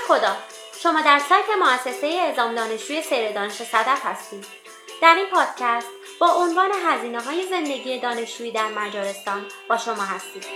خدا، شما در سایت مؤسسه اعزام دانشجوی سیر دانش صدف هستید. در این پادکست با عنوان هزینه‌های زندگی دانشجویی در مجارستان با شما هستید.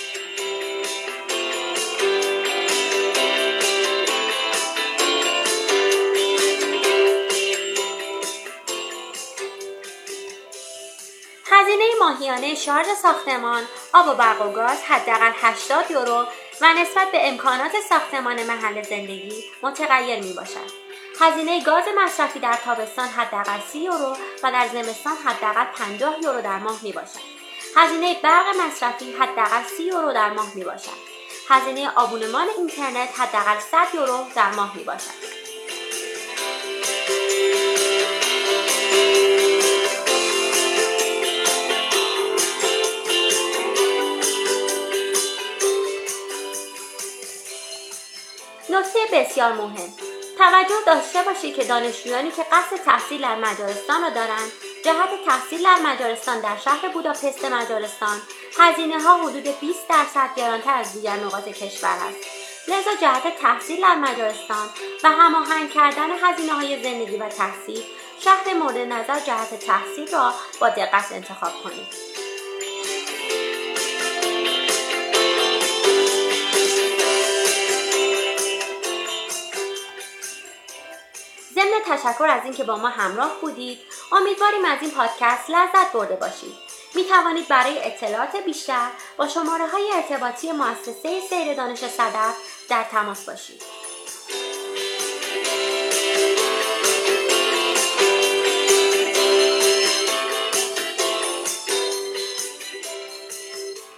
هزینه ماهیانه شارژ ساختمان، آب و برق و گاز حداقل 80 یورو و نسبت به امکانات ساختمان محل زندگی متغیر می باشد. هزینه گاز مصرفی در تابستان حداقل 30 یورو و در زمستان حداقل 50 یورو در ماه می باشد. هزینه برق مصرفی حداقل 30 یورو در ماه می باشد. هزینه آبونمان اینترنت حداقل 100 یورو در ماه می باشد. نکته بسیار مهم: توجه داشته باشید که دانشجویانی که قصد تحصیل در مجارستان را دارند، جهت تحصیل در مجارستان در شهر بوداپست مجارستان هزینه ها حدود 20% گرانتر از دیگر نقاط کشور است. لذا جهت تحصیل در مجارستان و هماهنگ کردن هزینه های زندگی و تحصیل، شهر مورد نظر جهت تحصیل را با دقت انتخاب کنید. ضمن تشکر از اینکه با ما همراه بودید، امیدواریم از این پادکست لذت برده باشید. می توانید برای اطلاعات بیشتر با شماره‌های ارتباطی مؤسسه سیر دانش صدف در تماس باشید.